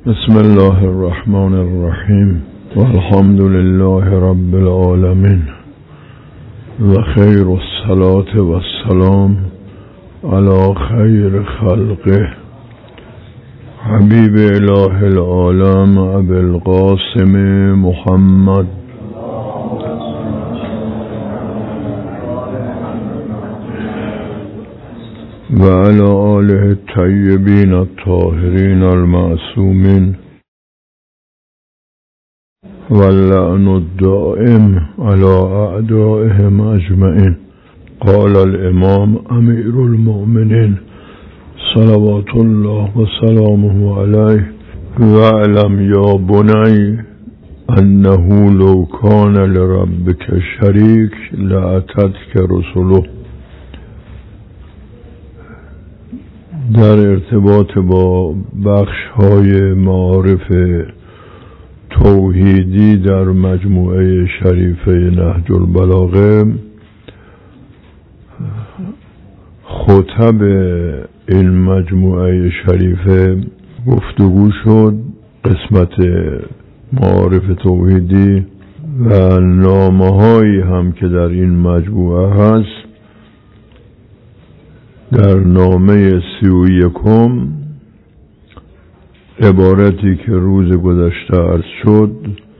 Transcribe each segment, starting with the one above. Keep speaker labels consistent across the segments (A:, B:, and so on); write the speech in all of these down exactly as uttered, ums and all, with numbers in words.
A: بسم الله الرحمن الرحیم والحمد لله رب العالمین و خیر الصلاة و السلام علی خیر خلقه حبیب اله العالم ابی القاسم محمد و علی آله الطیبین الطاهرین المعصومین و اللعن الدائم علی اعدائهم اجمعین. قال الامام امیر المؤمنین صلوات الله و سلامه علیه و اعلم یا بنی انه لو کان لربک شریک لاتتک رسله. در ارتباط با بخش های معارف توحیدی در مجموعه شریفه نهج البلاغه، خطب این مجموعه شریفه گفتگو شد. قسمت معارف توحیدی و نامه هایی هم که در این مجموعه هست. در نامه سی و یکم عبارتی که روز گذشته عرض شد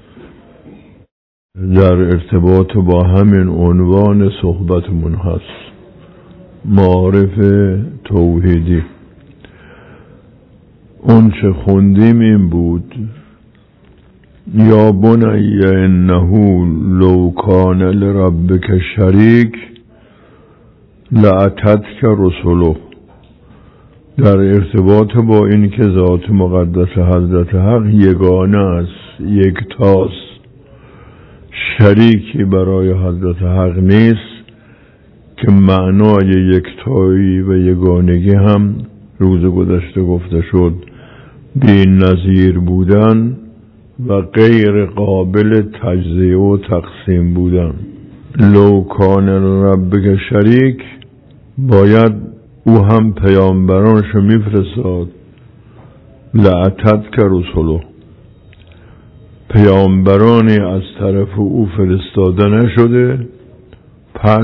A: در ارتباط با همین عنوان صحبتمون هست، معارف توحیدی. اون چه خوندیم این بود: یا بنی انه لو کان لربک شریک لاتتک رسله. در ارتباط با این که ذات مقدس حضرت حق یگانه است، یکتاست، شریکی برای حضرت حق نیست، که معنای یکتایی و یگانگی هم روز گذشته گفته شد بی نظیر بودن و غیر قابل تجزیه و تقسیم بودن. لو کان لربک شریک، باید او هم پیامبرانشو میفرستاد. لاتتک رسله، پیامبرانی از طرف او فرستاده نشده، پس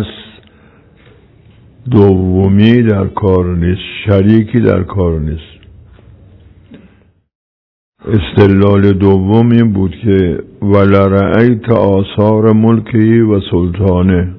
A: دومی در کار نیست، شریکی در کار نیست. استدلال دوم این بود که ولرأیت آثار ملکی و سلطانه.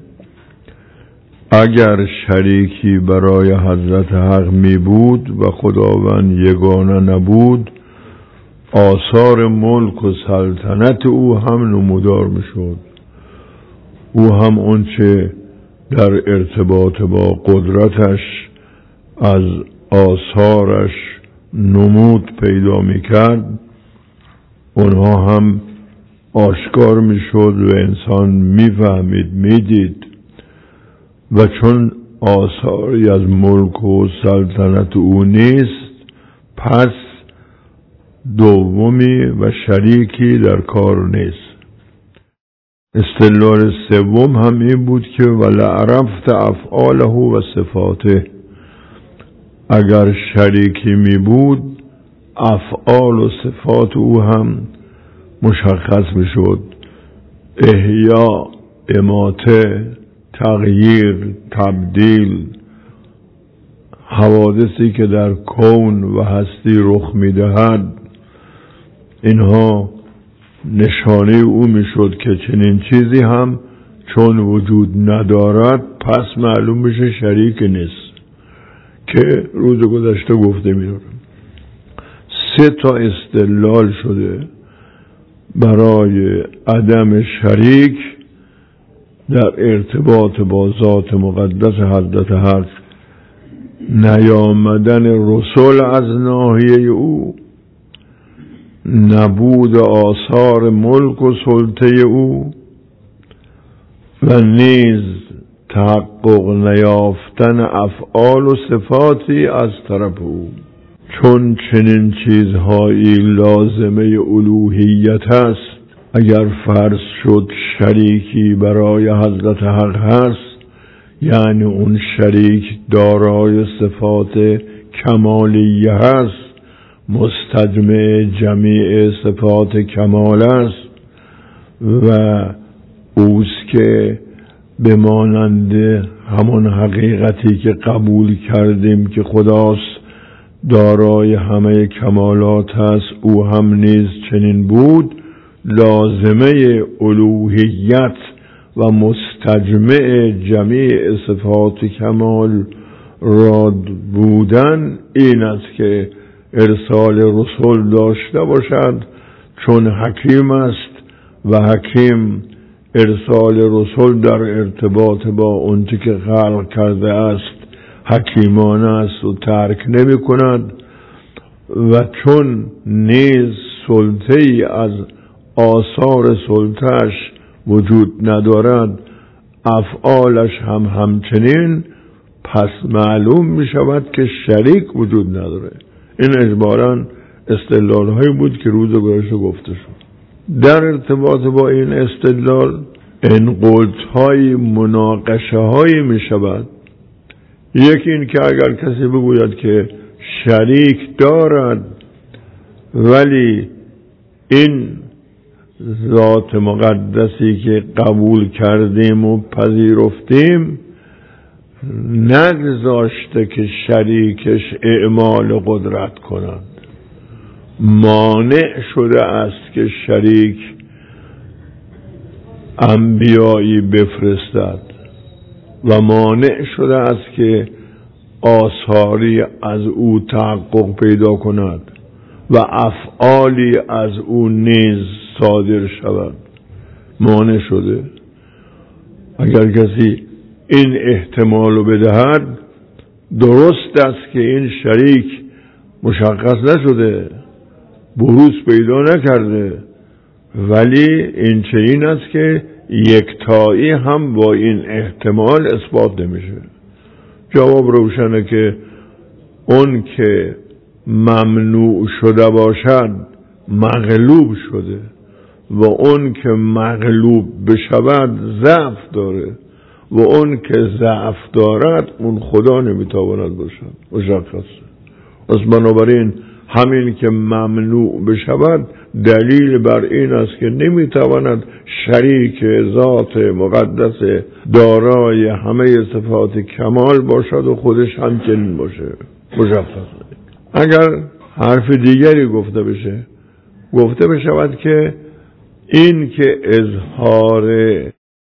A: اگر شریکی برای حضرت حق می بود و خداوند یگانه نبود، آثار ملک و سلطنت او هم نمودار می شد. او هم اونچه در ارتباط با قدرتش از آثارش نمود پیدا می کرد، اونها هم آشکار می شد و انسان می فهمید، می دید. و چون آثاری از ملک و سلطنت او نیست، پس دومی و شریکی در کار نیست. استدلال سوم هم این بود که ولعرفت افعاله و صفاته. اگر شریکی می بود، افعال و صفات او هم مشخص می شد. احیا، اماته، تغییر، تبدیل، حوادثی که در کون و هستی رخ می دهد، اینها نشانه او می شد که چنین چیزی هم چون وجود ندارد، پس معلوم میشه شریک نیست، که روز گذشته گفته می دارم. سه تا استدلال شده برای عدم شریک در ارتباط با ذات مقدس حضرت حق: نیامدن رسول از ناحیه او، نبود آثار ملک و سلطه او، و نیز تحقق نیافتن افعال و صفاتی از طرف او. چون چنین چیزهایی لازمه الوهیت است، اگر فرض شد شریکی برای حضرت حق هست، یعنی اون شریک دارای صفات کمالیه هست، مستجمع جمیع صفات کمال است و اوست که به مانند همون حقیقتی که قبول کردیم که خداست دارای همه کمالات است، او هم نیز چنین بود. لازمه الوهیت و مستجمع جمیع صفات کمال را بودن این است که ارسال رسول داشته باشد، چون حکیم است و حکیم ارسال رسول در ارتباط با اونچه که خلق کرده است حکیمانه است و ترک نمی کند. و چون نیز سلطه ای از آثار سلطه‌اش وجود ندارد، افعالش هم همچنین، پس معلوم می شود که شریک وجود نداره. این اجباراً استدلال هایی بود که روز گذشته گفته شد. در ارتباط با این استدلال انقلت های مناقشه هایی می شود. یکی این که اگر کسی بگوید که شریک دارد ولی این ذات مقدسی که قبول کردیم و پذیرفتیم نگذاشته که شریکش اعمال قدرت کند، مانع شده است که شریک انبیایی بفرستد و مانع شده است که آثاری از او تحقق پیدا کند و افعالی از او نیز صادر شود. مانع شده. اگر کسی این احتمال رو بدهد، درست است که این شریک مشخص نشده، بروز پیدا نکرده، ولی این چنین است که یکتایی هم با این احتمال اثبات نمیشه. جواب روشنه که اون که ممنوع شده باشد مغلوب شده و اون که مغلوب بشود ضعف داره و اون که ضعف دارد اون خدا نمیتواند باشد. مشخصه. از بنابراین همین که ممنوع بشود دلیل بر این است که نمیتواند شریک ذات مقدس دارای همه صفات کمال باشد و خودش همچنین باشه. مشخصه. اگر حرف دیگری گفته بشه، گفته بشود که این که اظهار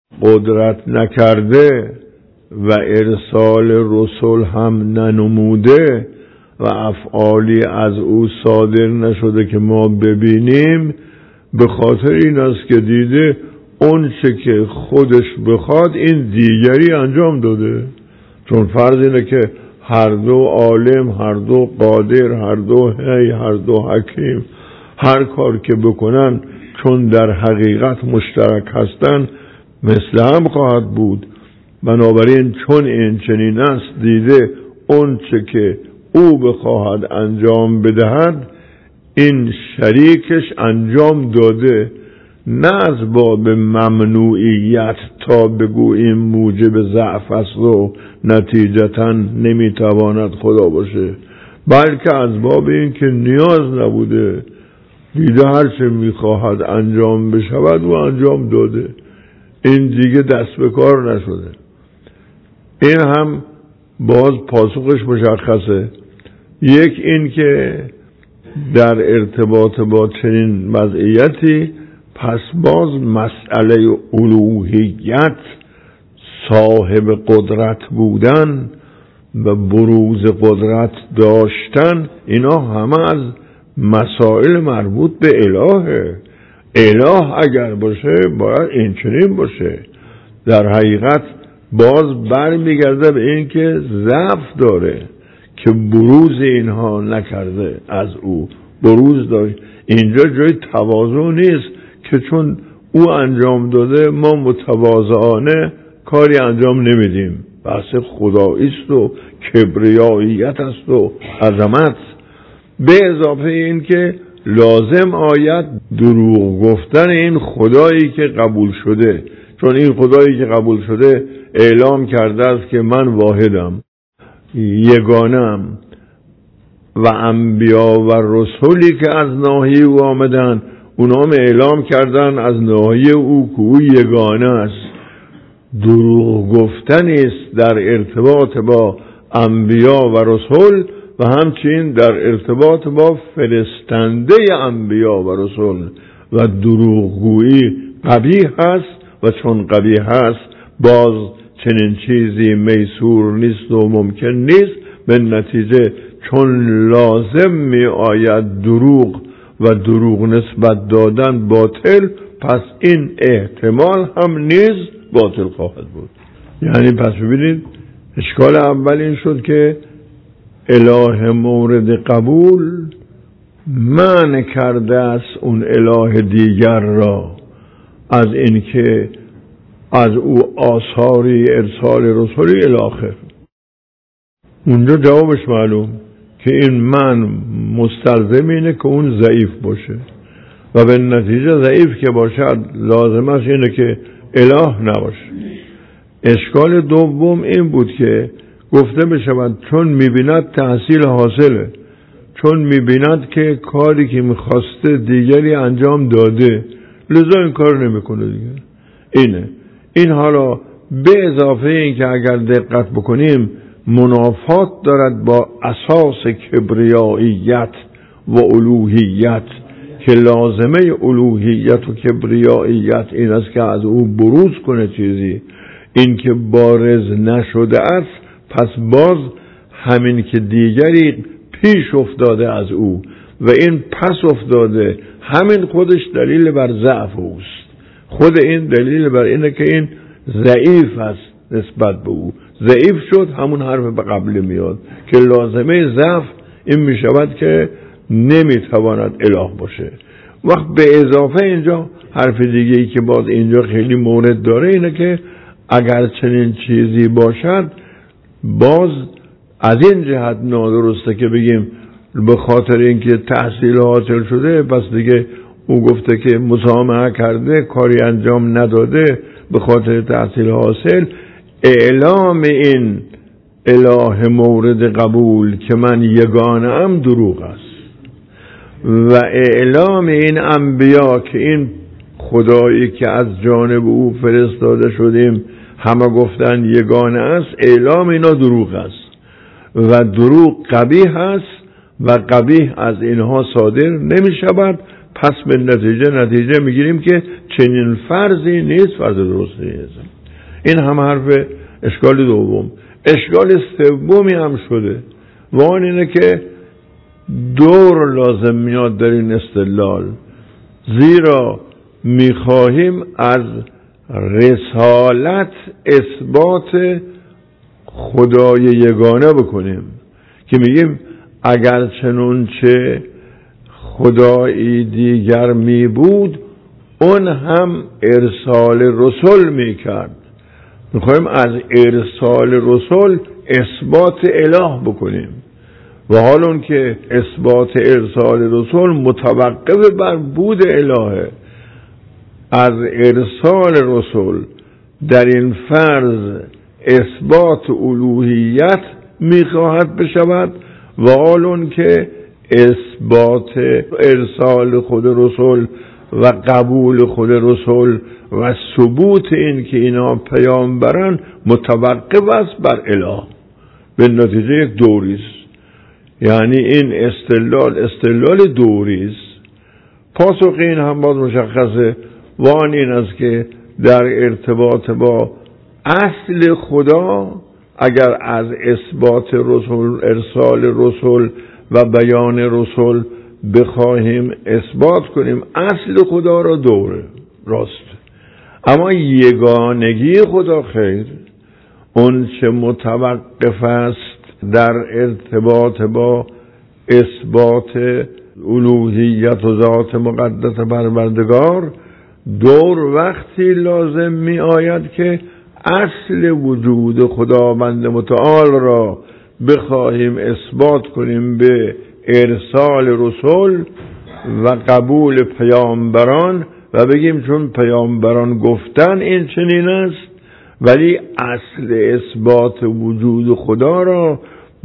A: قدرت نکرده و ارسال رسول هم ننموده و افعالی از او صادر نشده که ما ببینیم، به خاطر این است که دیده اون چه که خودش بخواد این دیگری انجام داده. چون فرض اینه که هر دو عالم، هر دو قادر، هر دو حی، هر دو حکیم، هر کار که بکنن چون در حقیقت مشترک هستن مثل هم خواهد بود. بنابراین چون این چنین است، دیده اون چه که او بخواهد انجام بدهد این شریکش انجام داده، نه از باب ممنوعیت تا بگوییم موجب ضعف است و نتیجتا نمیتواند خدا باشه، بلکه از باب این که نیاز نبوده، دیده هر چه میخواهد انجام بشود و انجام داده، این دیگه دست به کار نشده. این هم باز پاسخش مشخصه. یک این که در ارتباط با چنین وضعیتی پس باز مسئله الوهیت، صاحب قدرت بودن و بروز قدرت داشتن، اینا همه از مسائل مربوط به الهه. اله اگر باشه باید این چنین باشه. در حقیقت باز بر میگرده به این که ضعف داره که بروز اینها نکرده، از او بروز داشت. اینجا جای تواضع نیست که چون او انجام داده ما متواضعانه کاری انجام نمیدیم. بحث خداییست و کبریاییت است و عظمت، به اضافه این که لازم آید دروغ گفتن این خدایی که قبول شده، چون این خدایی که قبول شده اعلام کرده است که من واحدم، یگانم و انبیا و رسولی که از ناحیه او آمدن، اونا هم اعلام کردن از ناحیه او که او یگانه است. دروغ گفتنی است در ارتباط با انبیا و رسول و همچنین در ارتباط با فرستنده انبیا و رسول. و دروغگویی قبیح است و چون قبیح است باز چنین چیزی میسور نیست و ممکن نیست. به نتیجه چون لازم می آید دروغ و دروغ نسبت دادن باطل، پس این احتمال هم نیز باطل خواهد بود. یعنی پس ببینید اشکال اول این شد که اله مورد قبول منع کرده است اون اله دیگر را از اینکه از او آثاری ارسال رسولی الاخر. اونجا جوابش معلوم که این من مستلزم اینه که اون ضعیف باشه و به نتیجه ضعیف که باشد لازم است اینه که اله نباشه. اشکال دوم این بود که گفته بشود چون میبیند تحصیل حاصله، چون میبیند که کاری که میخواسته دیگری انجام داده لذا این کار نمیکنه دیگه. اینه این حالا به اضافه این که اگر دقت بکنیم منافات دارد با اساس کبریاییت و الوهیت که لازمه الوهیت و کبریاییت این است که از او بروز کنه چیزی. این که بارز نشده است پس باز همین که دیگری پیش افتاده از او و این پس افتاده، همین خودش دلیل بر ضعف اوست. خود این دلیل بر اینه که این ضعیف است نسبت به او. ضعیف شد همون حرف به قبل میاد که لازمه ضعف این میشود که نمیتواند اله باشه. وقت به اضافه اینجا حرف دیگه ای که باز اینجا خیلی مورد داره اینه که اگر چنین چیزی باشد باز از این جهت نادرسته که بگیم به خاطر اینکه تحصیل حاصل شده پس دیگه او گفته که مسامحه کرده کاری انجام نداده به خاطر تحصیل حاصل. اعلام این اله مورد قبول که من یگانه ام دروغ است و اعلام این انبیا که این خدایی که از جانب او فرستاده شدیم همه گفتن یگانه است، اعلام اینا دروغ است و دروغ قبیح است و قبیح از اینها صادر نمی شود. پس به نتیجه نتیجه می گیریم که چنین فرضی نیست، فرض درستی نیست. این هم حرف اشکال دوم. اشکال سومی هم شده و آن اینه که دور لازم میاد در این استدلال، زیرا میخواهیم از رسالت اثبات خدای یگانه بکنیم که میگیم اگر چنانچه خدایی دیگر می بود اون هم ارسال رسول میکرد. میخوایم از ارسال رسول اثبات اله بکنیم و حال اون که اثبات ارسال رسول متوقف بر بود الهه. از ارسال رسول در این فرض اثبات الوهیت میخواهد بشود و حال اون که اثبات ارسال خود رسول و قبول خود رسول و ثبوت این که اینا پیامبرن متوقف است بر اله. به نتیجه یک دوری است. یعنی این استدلال استدلال دوری است. پاسخ این هم باز مشخصه و آن این است که در ارتباط با اصل خدا اگر از اثبات رسول، ارسال رسول و بیان رسول بخواهیم اثبات کنیم اصل خدا را دوره راست، اما یگانگی خدا خیر. اون چه متوقف است در ارتباط با اثبات الوهیت و ذات مقدس پروردگار دور وقتی لازم می آید که اصل وجود خداوند متعال را بخواهیم اثبات کنیم به ارسال رسول و قبول پیامبران و بگیم چون پیامبران گفتن این چنین است، ولی اصل اثبات وجود خدا را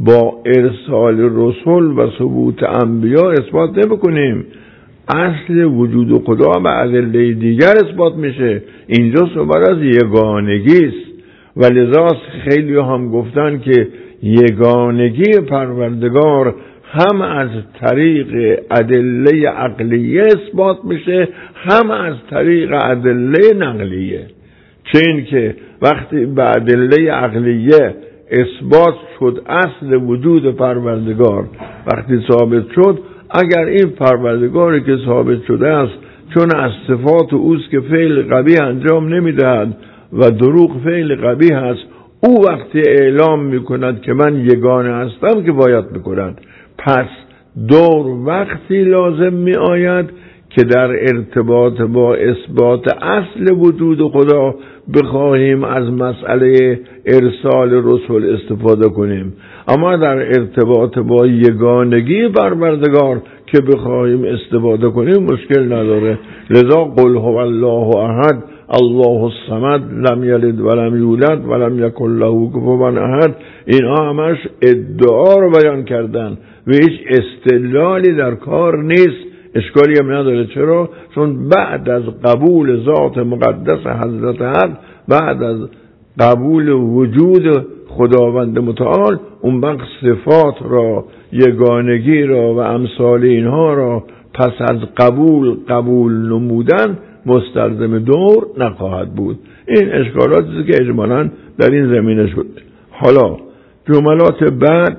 A: با ارسال رسول و ثبوت انبیا اثبات نمی‌کنیم. اصل وجود خدا به ادله دیگر اثبات میشه. اینجا صحبت از یگانگی است و لذا خیلی هم گفتن که یگانگی پروردگار هم از طریق ادله عقلیه اثبات میشه، هم از طریق ادله نقلیه. چه این که وقتی به ادله عقلیه اثبات شد اصل وجود پروردگار، وقتی ثابت شد، اگر این پروردگاری که ثابت شده است چون از صفات اوست که فعل قبیح انجام نمیدهد و دروغ فعل قبیح است، او وقتی اعلام میکند که من یگانه هستم که باید میکند. پس دور وقتی لازم می آید که در ارتباط با اثبات اصل وجود خدا بخواهیم از مسئله ارسال رسول استفاده کنیم. اما در ارتباط با یگانگی پروردگار که بخواهیم استفاده کنیم مشکل نداره. لذا قل هو الله احد الله الصمد لم یلد ولم یولد ولم یکن له کفوا احد، اینها همش ادعا رو بیان کردن و هیچ استدلالی در کار نیست. اشکالی هم نداره. چرا؟ چون بعد از قبول ذات مقدس حضرت حق، بعد از قبول وجود خداوند متعال، اون وقت صفات را، یگانگی را و امثال اینها را پس از قبول قبول نمودن مستلزم دور نخواهد بود. این اشکالاتی که اجمالاً در این زمینه شد. حالا جملات بعد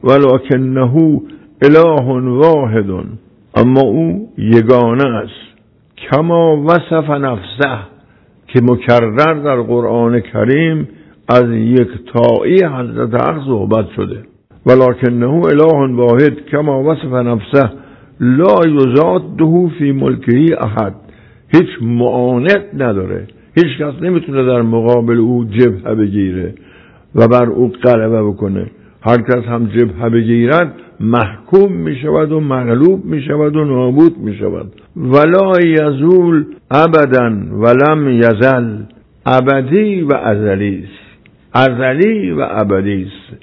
A: ولکنه اله واحد، اما او یگانه است. کما وصف نفسه، که مکرر در قرآن کریم از یک تایی حضرت حق صحبت شده. ولکنه اله واحد کما وصف نفسه لا یضاده فی ملکه احد، هیچ معاند نداره، هیچ کس نمیتونه در مقابل او جبهه بگیره و بر او غلبه بکنه. هر کس هم جبهه بگیرد محکوم می شود و مغلوب می شود و نابود می شود. ولا یزول ابدا ولم یزل، ابدی و ازلی است، ازلی و ابدی است.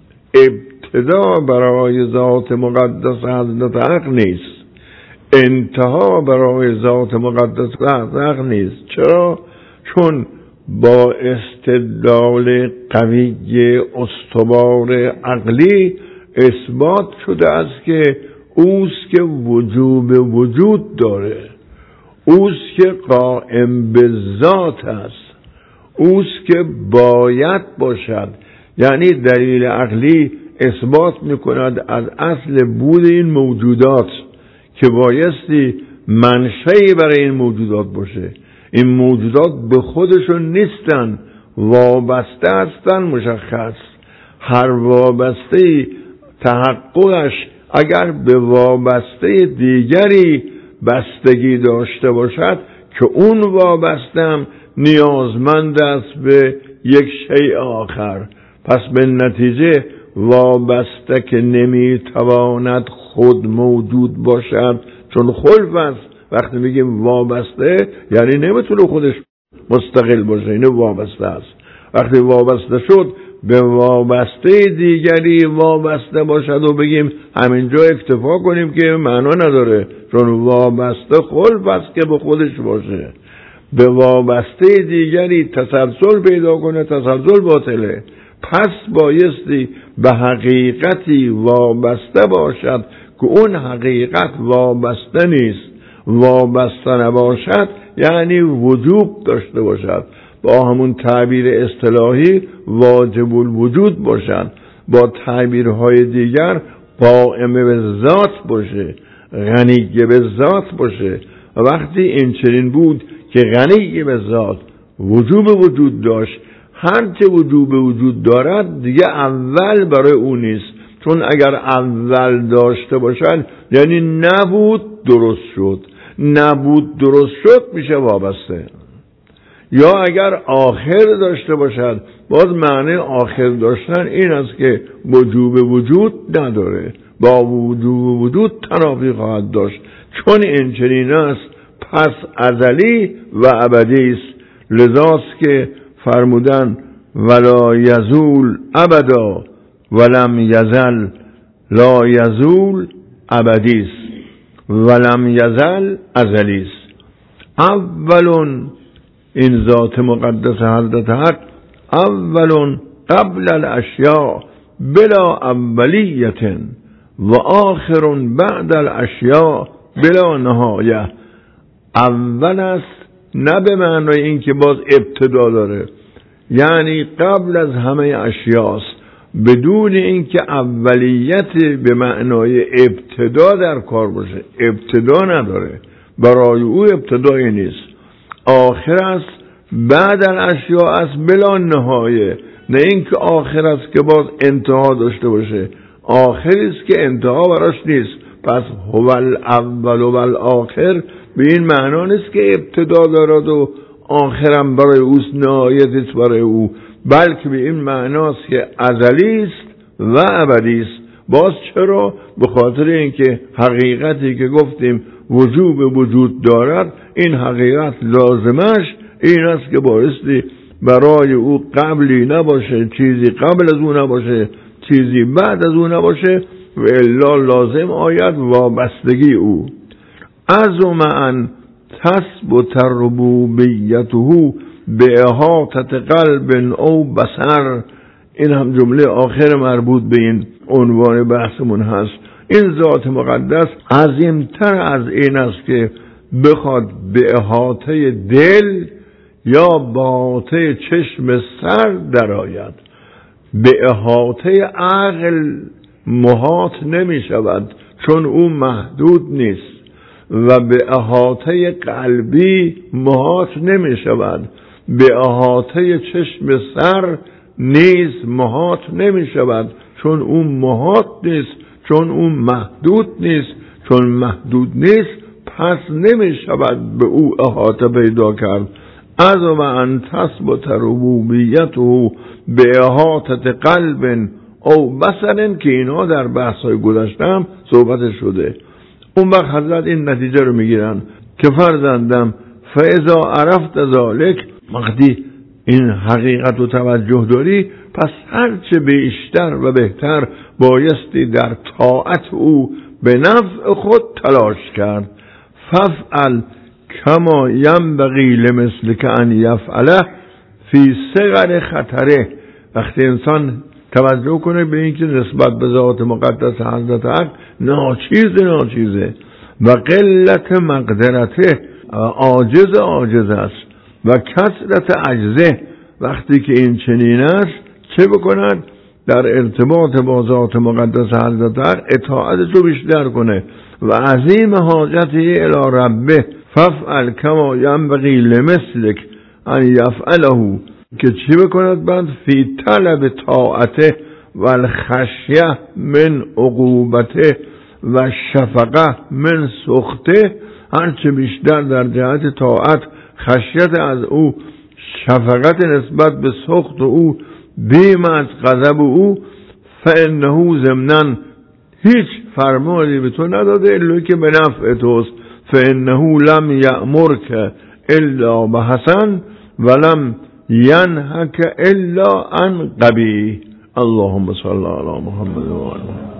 A: ابتدا برای ذات مقدس حضرت حق نیست، انتها برای ذات مقدس حق نیست. چرا؟ چون با استدلال قوی استوار عقلی اثبات شده است که اوست که وجوب وجود داره، اوست که قائم به ذات است، اوست که باید باشد. یعنی دلیل عقلی اثبات میکند از اصل بود این موجودات که بایستی منشأی برای این موجودات باشه. این موجودات به خودشون نیستن، وابسته هستن مشخص. هر وابسته تحققش اگر به وابسته دیگری بستگی داشته باشد که اون وابستم نیازمند است به یک شیء آخر. پس به نتیجه وابسته که نمیتواند خود موجود باشد چون خلف است. وقتی میگیم وابسته یعنی نمیتونه خودش مستقل باشه، اینه وابسته است. وقتی وابسته شد به وابسته دیگری وابسته باشد و بگیم همینجا اکتفا کنیم که معنا نداره، چون وابسته خلف است که به خودش باشه. به وابسته دیگری تسلسل پیدا کنه، تسلسل باطله. پس بایستی به حقیقتی وابسته باشد که اون حقیقت وابسته نیست. وابسته نباشد یعنی وجوب داشته باشد، با همون تعبیر اصطلاحی واجب الوجود باشد، با تعبیرهای دیگر قائم به ذات باشه، غنی به ذات باشه. وقتی این چنین بود که غنی به ذات وجوب وجود داشت، هر چه وجوب وجود دارد دیگه اول برای او نیست، چون اگر اول داشته باشد یعنی نبود درست شد، نبود درست شد میشه وابسته. یا اگر آخر داشته باشد، باز معنی آخر داشتن این است که وجوب وجود نداره، با وجوب وجود تنافی خواهد داشت. چون این چنین است پس ازلی و ابدی است. لذاست که فرمودن ولا یزول ابدا ولم یزل لا یزول ابدیس، ولم یزل ازلیس. اولون، این ذات مقدس حضرت حق، اولون قبل الاشیاء بلا اولیت و آخرون بعد الاشیاء بلا نهایه. اول است نه به معنای این که باز ابتدا داره، یعنی قبل از همه اشیاست، بدون اینکه اولیت به معنای ابتدا در کار باشه. ابتدا نداره، برای او ابتدایی نیست. آخر است بعد الاشیاء است بلا نهایه، نه اینکه آخر است که باز انتها داشته باشه. آخری است که انتها براش نیست. پس هو الاول و الاخر به این معنا نیست که ابتدا دارد و آخرم برای اوست، نهایت است برای او، بلکه به این معناست که ازلی است و ابدی است. باز چرا؟ به خاطر اینکه حقیقتی که گفتیم وجوب وجود دارد، این حقیقت لازمش این است که بایستی برای او قبلی نباشه، چیزی قبل از او نباشه، چیزی بعد از او نباشه، و الا لازم آید وابستگی او. عظم ان تثبت ربوبیته به احاطه قلب او بصر. این هم جمله آخر مربوط به این عنوان بحثمون هست. این ذات مقدس عظیمتر از این است که بخواد به احاطه دل یا باطه چشم سر درآید. به احاطه عقل محاط نمی شود، چون او محدود نیست، و به احاطه قلبی محاط نمی شود. به احاطه چشم سر نیز محاط نمی شود، چون او محاط نیست، چون او محدود نیست. چون محدود نیست پس نمی شود به او احاطه پیدا کرد. از و ان تثبت ربوبیته به احاطه قلب او بصر، که اینا در بحث‌های گذشته هم صحبت شده. اون وقت حضرت این نتیجه رو میگیرن که فرزندم فاذا عرفت ذلک، وقتی این حقیقت رو توجه داری، پس هرچه بیشتر و بهتر بایستی در طاعت او به نفع خود تلاش کرد. فافعل کما ینبغی لمثلک ان یفعله فی صغر خطره. وقتی انسان توجه کنه به اینکه نسبت به ذات مقدس حضرت حق ناچیز ناچیزه و قلت مقدرته عاجز عاجز است و کثرت عجزه، وقتی که این چنین است چه بکند؟ در ارتباط با ذات مقدس حضرت حق اطاعتش رو بیشتر کنه و عظیم حاجته الی ربه. فافعل کما ینبغی لمثلک ان یفعله، که چی بکند بعد؟ فی طلب طاعته و الخشیه من عقوبته و شفقه من سخطه. هرچه بیشتر در جهت طاعت خشیت از او، شفقت نسبت به سخط او، بیم از غضب او. فانه ضمناً هیچ فرمانی به تو نداده الا که به نفع توست. فانه لم یأمرک الا بحسن ولم ینهک الا عن قبیح. اللهم صل علی محمد و آله.